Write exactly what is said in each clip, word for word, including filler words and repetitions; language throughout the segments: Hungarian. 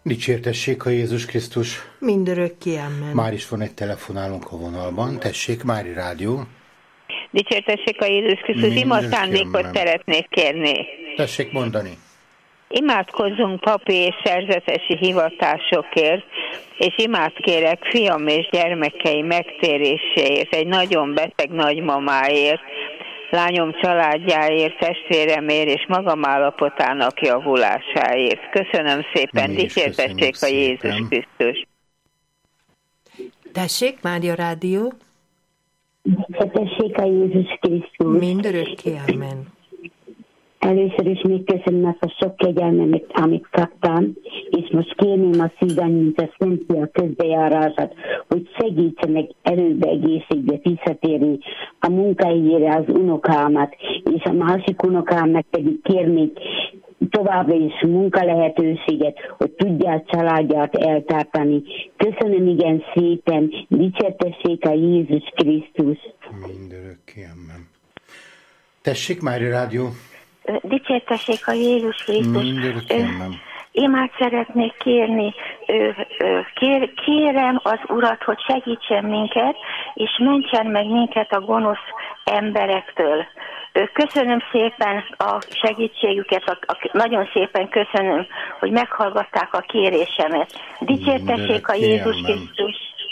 Dicsértessék a Jézus Krisztus. Mindörökké amen. Már is van egy telefonálunk a vonalban. Tessék, Mári Rádió. Dicsértessék a Jézus Krisztus. Ima szándékot szeretnék kérni. Tessék mondani. Imádkozzunk papi és szerzetesi hivatásokért, és imád kérek fiam és gyermekei megtéréséért, egy nagyon beteg nagymamáért, lányom családjáért, testvéremért és magam állapotának javulásáért. Köszönöm szépen, dicsértessék a Jézus Krisztus. Tessék, Mária Rádió. Dicsértessék a Jézus Krisztus. Mindörökké amen. Először is még köszönöm ezt a sok kegyelmet, amit kaptam, és most kérném a szívem, mint a Szentfia közbejárását, hogy segítsenek erőbe, egészségbe visszatérni a munkájára az unokámat, és a másik unokámnak pedig kérnék továbbra is munkalehetőséget, hogy tudják családját eltartani. Köszönöm igen szépen, dicsértessék a Jézus Krisztus. Mindörökké amen. Tessék, Mária Rádió. Dicsértessék a Jézus Krisztus. Mindörökké amen. Imát szeretnék kérni. Kér, kérem az Urat, hogy segítsen minket, és mentsen meg minket a gonosz emberektől. Köszönöm szépen a segítségüket, a, a, nagyon szépen köszönöm, hogy meghallgatták a kérésemet. Dicsértessék a Jézus Krisztus.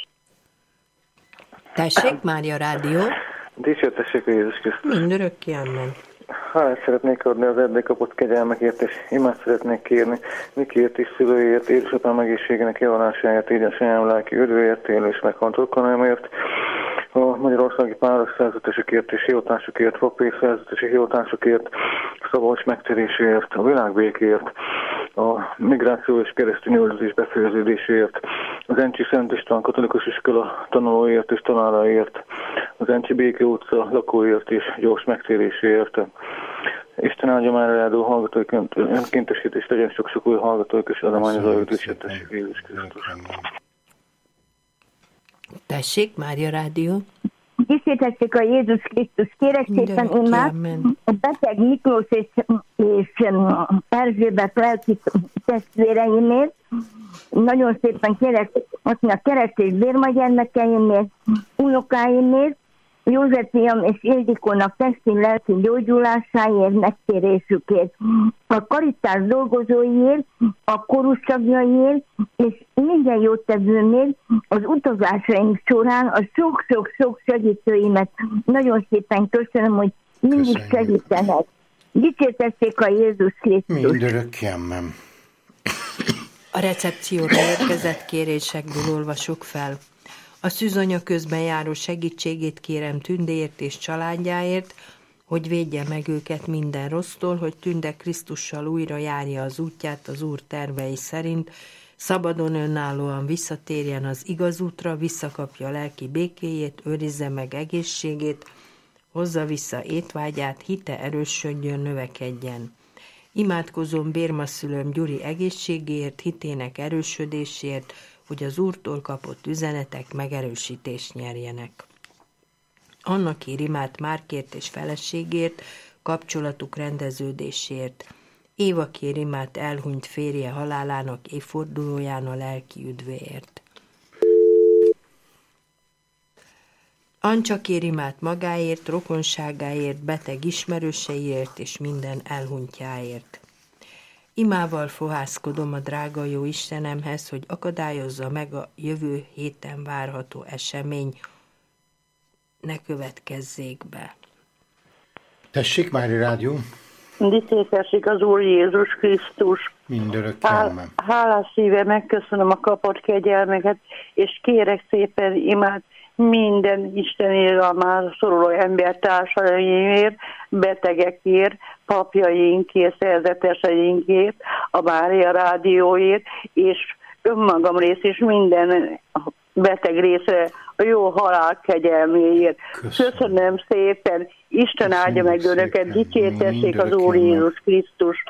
Tessék, Mária Rádió. Dicsértessék a Jézus Krisztus. Mindörökké amen. Hálát szeretnék adni az eddig kapott kegyelmekért, és imát szeretnék kérni Nikért és szülőért, édesapám egészségének javulásáért, így a saját lelki üdvőért, élő és meghalt otthonámért, a magyarországi páros szerzetesükért és hivatásukért, papír szerzetesi hivatásukért, szabadság megtéréséért, a világbékért, a migráció és keresztény üldözés befejeződéséért, az Encsi Szent István katolikus iskola tanulóért és tanáraért, az Encsi Béke utca lakóért és gyors megtéréséért. Isten áldja már rádió hallgatóik önkéntesítést, legyen sok-sok új hallgatóik, és adományozójuk dicsértessék Jézus Krisztus. Tessék, Mária Rádió. Dicsértessék a Jézus Krisztus. Kérek szépen én már a beteg Miklós és, és Erzsébet lelki testvéreimért. Nagyon szépen kérek azt a Keresztés Bérma gyermekeimért, unokáimért, Józsefiam és Ildikónak testi lelki gyógyulásáért, megkérésükért, a karitás dolgozóiért, a kórus tagjaiért, és minden jótevőmért az utazásaink során a sok-sok-sok segítőimet nagyon szépen köszönöm, hogy mindig segítenek. Dicsértessék a Jézus Krisztus. Mindörökké amen. A recepcióra érkezett kérésekből olvasok fel. A szűzanya közben járó segítségét kérem Tündéért és családjáért, hogy védje meg őket minden rossztól, hogy Tünde Krisztussal újra járja az útját az Úr tervei szerint, szabadon önállóan visszatérjen az igaz útra, visszakapja lelki békéjét, őrizze meg egészségét, hozza vissza étvágyát, hite erősödjön, növekedjen. Imádkozom bérmaszülőm Gyuri egészségéért, hitének erősödésért, hogy az Úrtól kapott üzenetek megerősítést nyerjenek. Anna kér imát Márkért és feleségért, kapcsolatuk rendeződésért. Éva kér imát elhunyt férje halálának évfordulóján a lelki üdvéért. Ancsa kér imát magáért, rokonságáért, beteg ismerőseiért és minden elhunytjáért. Imával fohászkodom a drága jó Istenemhez, hogy akadályozza meg a jövő héten várható esemény, ne következzék be. Tessék, Mária Rádió. Dicsértessék az Úr Jézus Krisztus. Mindörökké amen. Hálás szíve megköszönöm a kapott kegyelmeket, és kérek szépen imát minden Istenért, a már szoruló embertársaimért, betegekért, papjainkért, szerzeteseinkért, a Mária Rádióért, és önmagam rész is minden beteg része a jó halál kegyelméért. Köszönöm, Köszönöm szépen, Isten áldja meg önöket, dicsértessék az Úr Jézus Krisztus.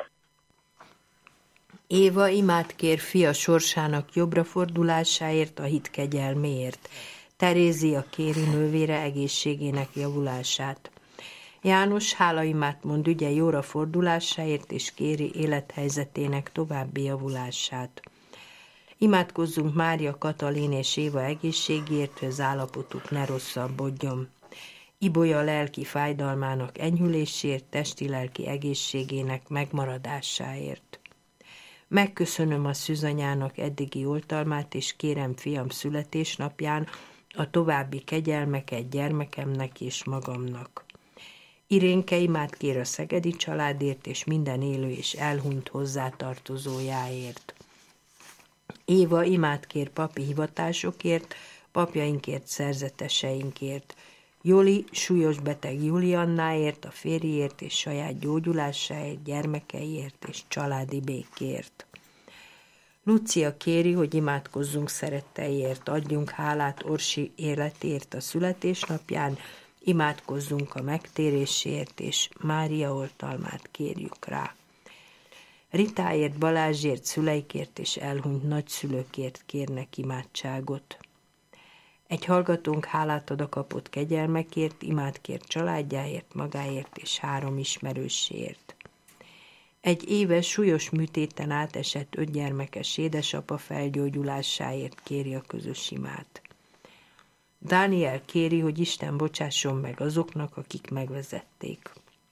Éva imát kér fia sorsának jobbra fordulásáért, a hit kegyelméért. Terézia kéri nővére egészségének javulását. János hálaimát mond ügye jóra fordulásáért, és kéri élethelyzetének további javulását. Imádkozzunk Mária, Katalin és Éva egészségért, hogy az állapotuk ne rosszabbodjon. Ibolya lelki fájdalmának enyhülésért, testi-lelki egészségének megmaradásáért. Megköszönöm a szűzanyának eddigi oltalmát, és kérem fiam születésnapján a további kegyelmeket gyermekemnek és magamnak. Irénke imád kér a szegedi családért, és minden élő és elhunyt hozzátartozójáért. Éva imád kér papi hivatásokért, papjainkért, szerzeteseinkért. Joli súlyos beteg Juliannáért, a férjéért és saját gyógyulásáért, gyermekeiért és családi békért. Lucia kéri, hogy imádkozzunk szeretteiért, adjunk hálát Orsi életért a születésnapján, imádkozzunk a megtérésért, és Mária oltalmát kérjük rá. Ritáért, Balázsért, szüleikért és elhunyt nagyszülőkért kérnek imádságot. Egy hallgatónk hálát ad a kapott kegyelmekért, imád kér családjáért, magáért és három ismerősért. Egy éves súlyos műtéten átesett öt gyermekes édesapa felgyógyulásáért kéri a közös imát. Dániel kéri, hogy Isten bocsásson meg azoknak, akik megvezették.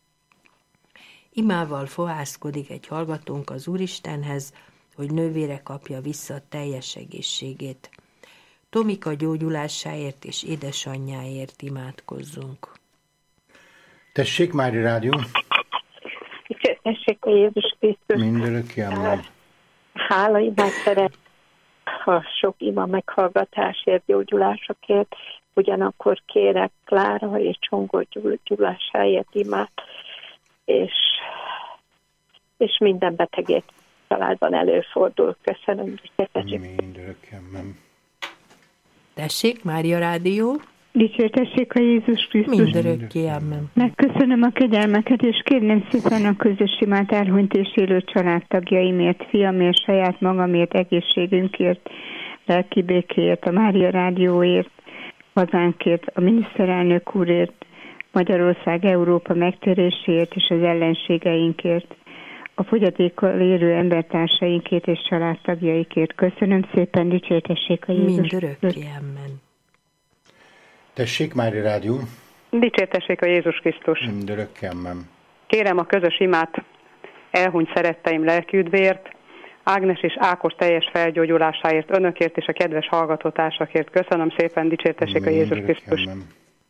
Imával fohászkodik egy hallgatónk az Úristenhez, hogy nővére kapja vissza a teljes egészségét. Tomika gyógyulásáért és édesanyjáért imádkozzunk. Tessék, Mári Rádió! Tessék a Jézus Krisztus! Mindörökké, amen. Hála, imát szeret a sok ima meghallgatásért, gyógyulásokért, ugyanakkor kérek Klára és Csongor gyógyulásáért imát, és, és minden betegét családban előfordul. Köszönöm, hogy mindörökké, amen. Tessék, Mária Rádió! Dicsértessék a Jézus Krisztus! Mindörökké, amen. Megköszönöm a kegyelmeket, és kérném szépen a közös imát elhunyt és élő családtagjaimért, fiamért, saját magamért, egészségünkért, lelki békéért, a Mária Rádióért, hazánkért, a miniszterelnök úrért, Magyarország, Európa megtéréséért és az ellenségeinkért, a fogyatékkal élő embertársainkért és családtagjaikért. Köszönöm szépen, dicsértessék a Jézus. Mindörökké, amen. Tessék, Mári Rádió! Dicsértessék a Jézus Krisztus! Mindörökké, amen. Kérem a közös imát elhunyt szeretteim lelkiüdvéért, Ágnes és Ákos teljes felgyógyulásáért, önökért és a kedves hallgatótársakért. Köszönöm szépen, dicsértessék a Jézus Krisztus! Amen.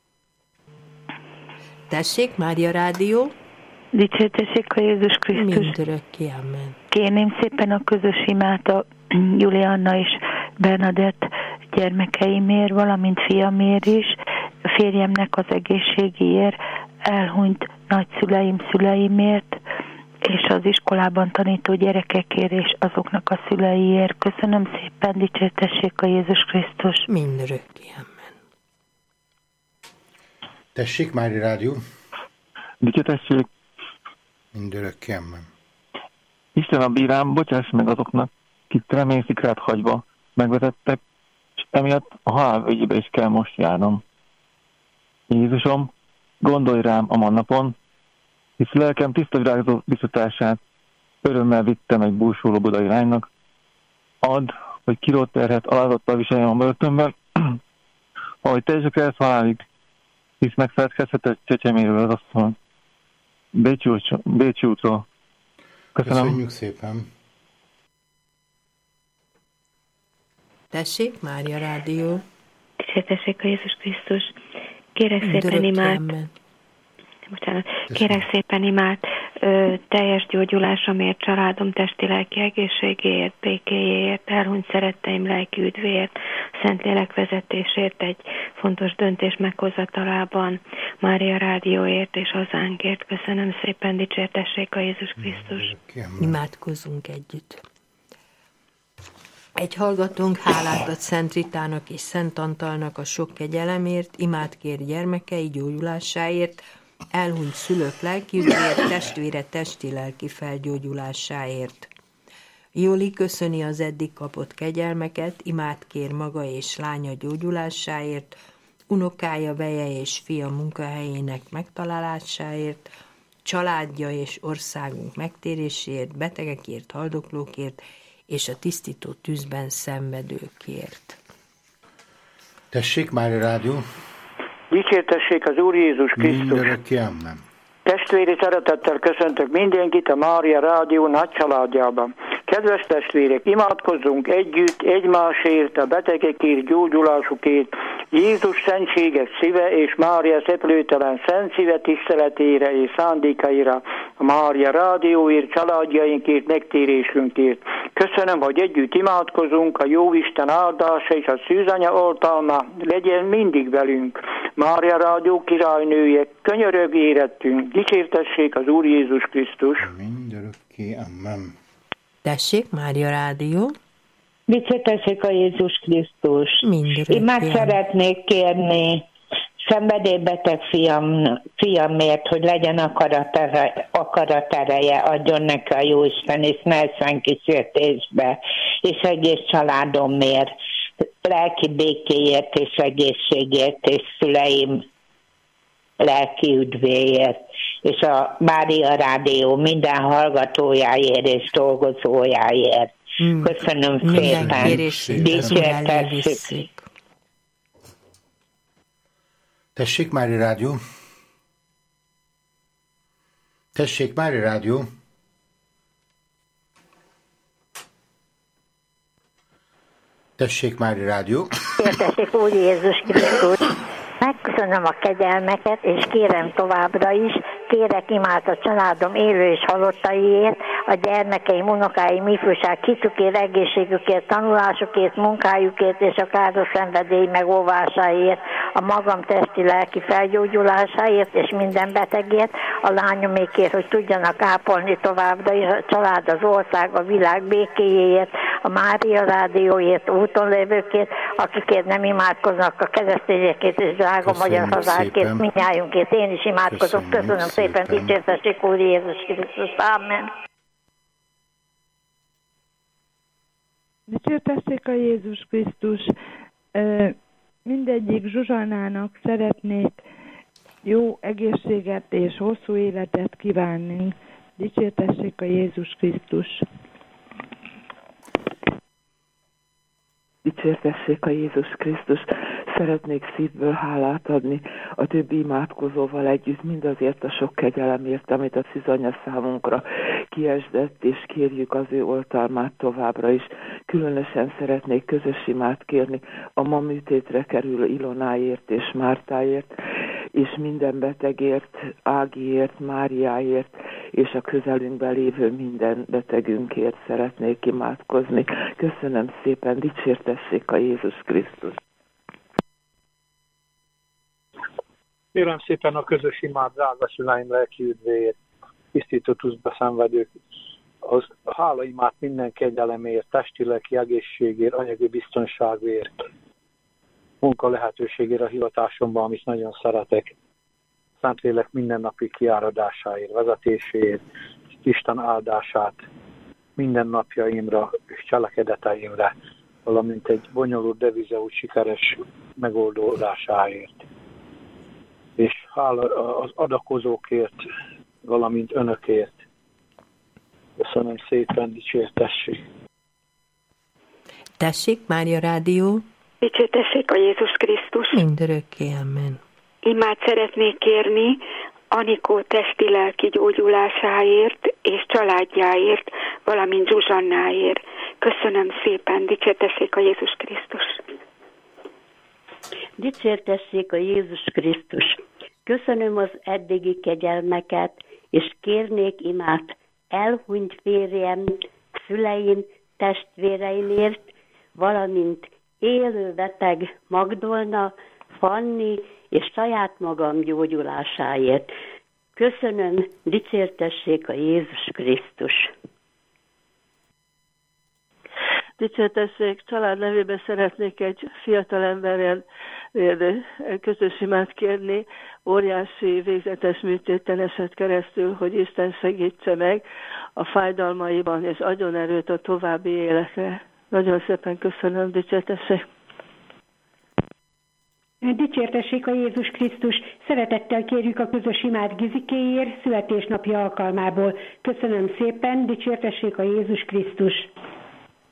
Tessék, Mária Rádió! Dicsértessék a Jézus Krisztus! Mindörökké, amen. Kérném szépen a közös imát a Julianna és Bernadett gyermekeimért, valamint fiamért is, a férjemnek az egészségéért, elhunyt nagyszüleim szüleimért, és az iskolában tanító gyerekekért és azoknak a szüleiért. Köszönöm szépen, dicsértessék a Jézus Krisztus! Mindörökké, amen. Tessék, Mári Rádió! Dicsértessék! Mindörökké, amen. Isten a bírám, bocsáss meg azoknak, kik reményszikrát hagyva megvezettek, és emiatt a halál ügyébe is kell most járnom. Jézusom, gondolj rám a mannapon, hisz lelkem tiszta virágzó biztatását örömmel vittem egy búsuló budai lánynak. Add, hogy kirót terhet alázattal viseljem a börtönben, ahogy te is akarsz halálig, hisz megfeledkezhetett csecseméről az asszony. Bécsi útról. Köszönöm. Köszönjük szépen. Tessék, Mária Rádió! Dicsértessék a Jézus Krisztus! Kérek szépen imát, bocsánat, kérek szépen imát, ö, teljes gyógyulásomért, családom testi-lelki egészségéért, békéjéért, elhunyt szeretteim lelki üdvéért, Szentlélek vezetésért, egy fontos döntés meghozatalában, Mária Rádióért és hazánkért. Köszönöm szépen, dicsértessék a Jézus Krisztus! Imádkozzunk együtt! Egy hallgatónk hálát ad Szent Ritának és Szent Antalnak a sok kegyelemért, imát kér gyermekei gyógyulásáért, elhunyt szülők lelkiügyért, testvére testi-lelki felgyógyulásáért. Jóli köszöni az eddig kapott kegyelmeket, imát kér maga és lánya gyógyulásáért, unokája, veje és fia munkahelyének megtalálásáért, családja és országunk megtéréséért, betegekért, haldoklókért, és a tisztító tűzben szenvedőkért. Tessék, Mária Rádió! Dicsértessék az Úr Jézus Krisztus! Mindörökké, amen. Testvéri szeretettel köszöntök mindenkit a Mária Rádió nagy családjában. Kedves testvérek, imádkozzunk együtt egymásért, a betegekért, gyógyulásukért, Jézus szentséges szíve és Mária szeplőtelen szent szíve tiszteletére és szándékaira, a Mária Rádióért, családjainkért, megtérésünkért. Köszönöm, hogy együtt imádkozunk, a Jóisten áldása és a szűzanya oltalma legyen mindig velünk. Mária Rádió királynője, könyörög érettünk, dicsértessék az Úr Jézus Krisztus. Mindörökké, amen. Tessék, Mária Rádió! Dicsértessék a Jézus Krisztus! Mindörökké. Én már szeretnék kérni szenvedélybeteg fiam, fiamért, hogy legyen akaratereje, akaratereje, adjon neki a Jóisten, és ne eszen kísértésbe, és egész családomért, lelki békéért és egészségért, és szüleim lelki üdvéért, és a Mária Rádió minden hallgatójáért és dolgozójáért. Mm. Köszönöm szépen. Dicsértessük. Tessék, Mária Rádió! Tessék, Mária Rádió! Tessék, Mária Rádió! Dicsértessék Úr Jézus Krisztus! Megköszönöm a kegyelmeket, és kérem továbbra is, kérek imád a családom élő és halottaiért, a gyermekeim, unokáim, ifjúság hitukért, egészségükért, tanulásukért, munkájukért és a káros szenvedély megóvásáért, a magam testi lelki felgyógyulásáért és minden betegért, a lányomékért, hogy tudjanak ápolni továbbra is, a család, az ország, a világ békéjéért, a Mária Rádióért, úton lévőkért, akikért nem imádkoznak, a keresztényekért és drága magyar hazákért, mindnyájunkért. Én is imádkozok. Köszönöm, Köszönöm szépen, szépen. Dicsértessék Úr Jézus Krisztus. Amen. Dicsértessék a Jézus Krisztus. Mindegyik Zsuzsanának szeretnék jó egészséget és hosszú életet kívánni. Dicsértessék a Jézus Krisztus. Dicsértessék a Jézus Krisztus. Szeretnék szívből hálát adni a többi imádkozóval együtt mindazért a sok kegyelemért, amit a szűzanya számunkra kiesdett, és kérjük az ő oltalmát továbbra is. Különösen szeretnék közös imát kérni a ma műtétre kerülő Ilonáért és Mártáért, és minden betegért, Ágiért, Máriáért, és a közelünkben lévő minden betegünkért szeretnék imádkozni. Köszönöm szépen, dicsértessék a Jézus Krisztus. Kérem szépen a közös imád drága szüleim lelki üdvéért, tisztító tűzbe szenvedők, az hálaimát minden kegyelemért, testi lelki egészségért, anyagi biztonságért, munka lehetőségért a hivatásomban, amit nagyon szeretek, Szentlélek mindennapi kiáradásáért, vezetéséért, Isten áldását minden napjaimra és cselekedeteimre, valamint egy bonyolult devizaút sikeres megoldásáért. És hála az adakozókért, valamint önökért. Köszönöm szépen, dicsértessék. Tessék, Mária Rádió. Dicsértessék a Jézus Krisztus. Mindörökké, amen. Imát szeretnék kérni Anikó testi-lelki gyógyulásáért és családjáért, valamint Zsuzsannáért. Köszönöm szépen, dicsértessék a Jézus Krisztus. Dicsértessék a Jézus Krisztus. Köszönöm az eddigi kegyelmeket, és kérnék imát elhunyt férjem, szüleim, testvéreimért, valamint élő beteg Magdolna, Fanni és saját magam gyógyulásáért. Köszönöm, dicsértessék a Jézus Krisztus. Dicsértessék, család nevében szeretnék egy fiatal emberrel közös imát kérni, óriási végzetes műtéten esett keresztül, hogy Isten segítse meg a fájdalmaiban, és adjon erőt a további életre. Nagyon szépen köszönöm, dicsértessék. Dicsértessék a Jézus Krisztus, szeretettel kérjük a közös imát Gizikéért születésnapja alkalmából. Köszönöm szépen, dicsértessék a Jézus Krisztus.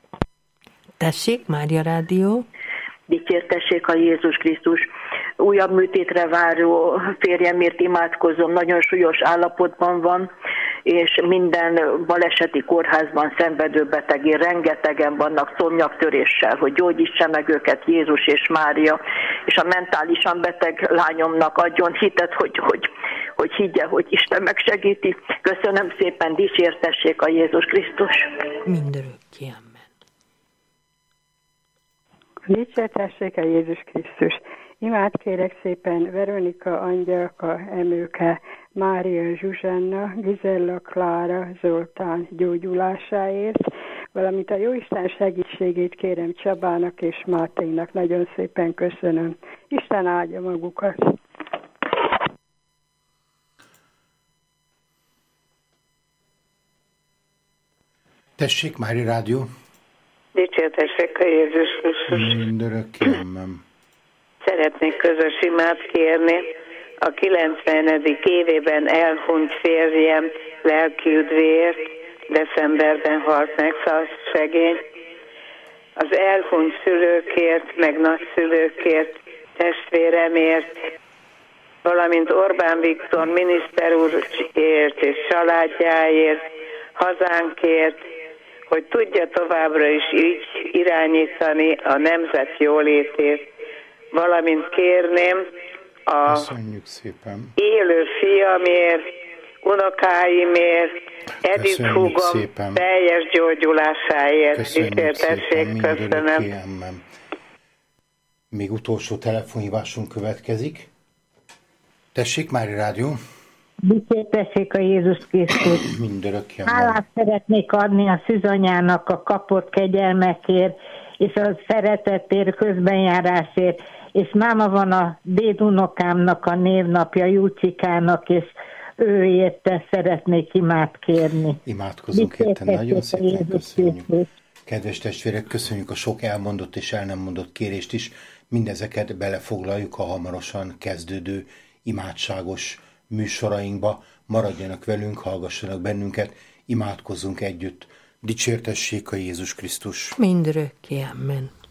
Tessék, Mária Rádió. Dicsértessék a Jézus Krisztus. Újabb műtétre váró férjemért imádkozom, nagyon súlyos állapotban van, és minden baleseti kórházban szenvedő betegén rengetegen vannak szomnyaktöréssel, hogy gyógyítsa meg őket Jézus és Mária, és a mentálisan beteg lányomnak adjon hitet, hogy, hogy, hogy higgye, hogy Isten megsegíti. Köszönöm szépen, dicsértessék a Jézus Krisztus. Mindörökké, amen. Dicsértessék a Jézus Krisztus. Imád kérek szépen Veronika, Angyalka, Emőke, Mária, Zsuzsanna, Gizella, Klára, Zoltán gyógyulásáért, valamint a Jóisten segítségét kérem Csabának és Máténak. Nagyon szépen köszönöm. Isten áldja magukat. Tessék, Mária Rádió. Dicsértessék a Jézus Krisztus. Mindörökké, amen. Szeretnék közös imát kérni. A kilencvenedik évében elhunyt férjem lelkiüdvéért, decemberben halt meg szegény. Az elhunyt szülőkért, meg nagyszülőkért, testvéremért, valamint Orbán Viktor miniszter úrért és családjáért, hazánkért, hogy tudja továbbra is így irányítani a nemzet jólétét, valamint kérném a élő fiamért, unokáimért, Edith húgom teljes gyógyulásáért. Dicsértessék, köszönöm. Még utolsó telefonhívásunk következik. Tessék, Mária Rádió. Dicsértessék a Jézus Krisztus. Mindörökké. Hálát szeretnék adni a szűzanyának a kapott kegyelmekért, és a szeretetért, közbenjárásért, és máma van a dédunokámnak a névnapja, Júcsikának, és ő érte szeretnék imát kérni. Imádkozunk érte, nagyon szépen köszönjük. Kedves testvérek, köszönjük a sok elmondott és el nem mondott kérést is. Mindezeket belefoglaljuk a hamarosan kezdődő imádságos műsorainkba. Maradjanak velünk, hallgassanak bennünket, imádkozzunk együtt. Dicsértessék a Jézus Krisztus. Mindörökké, amen.